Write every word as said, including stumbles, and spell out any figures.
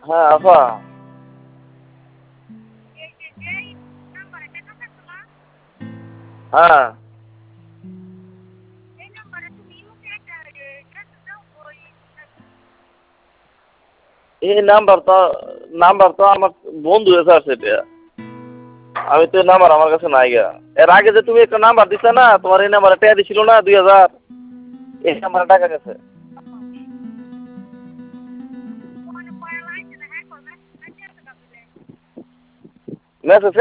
হ্যাঁ আপা। হ্যাঁ। এই নাম্বার তো নাম্বার তো আমার বন্ধু এসে আছে এটা। আমি তো নাম্বার আমার কাছে নাই গা। এর আগে যে তুমি একটা নাম্বার দিছিলে না, তোমার এই নাম্বারে টাকা দিছিল না দুই হাজার, এই নাম্বারে টাকা গেছে। মেসেজ